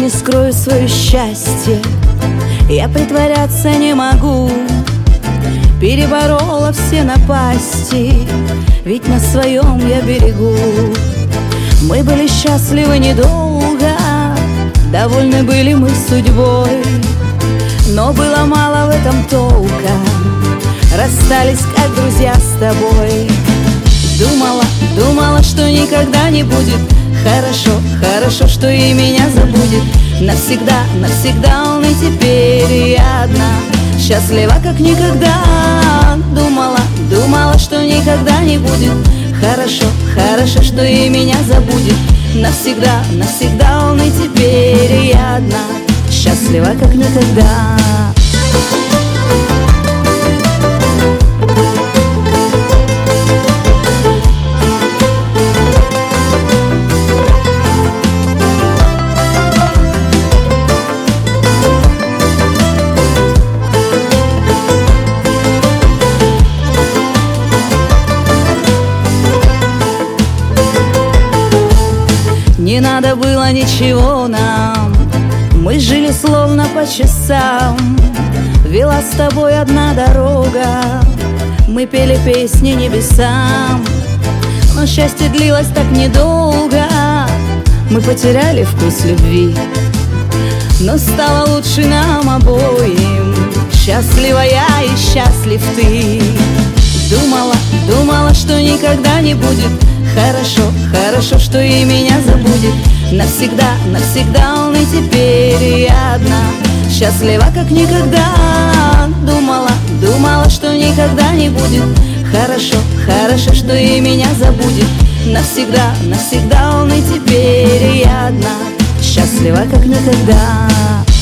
не скрою свое счастье, я притворяться не могу. Переборола все напасти, ведь на своем я берегу. Мы были счастливы недолго, довольны были мы судьбой, но было мало в этом толка, расстались как друзья с тобой. Думала, что никогда не будет хорошо, что и меня забудет навсегда, он и теперь я одна, счастлива как никогда. Думала, что никогда не будет хорошо, что и меня забудет навсегда, он и теперь я одна, счастлива как никогда. Не надо было ничего нам, мы жили словно по часам. Вела с тобой одна дорога, мы пели песни небесам. Но счастье длилось так недолго, мы потеряли вкус любви, но стало лучше нам обоим, счастлива я и счастлив ты. Думала, что никогда не будет хорошо, что и меня забудет навсегда, он и теперь я одна, счастлива как никогда. Думала, что никогда не будет хорошо, что и меня забудет навсегда, он и теперь я одна, счастлива как никогда.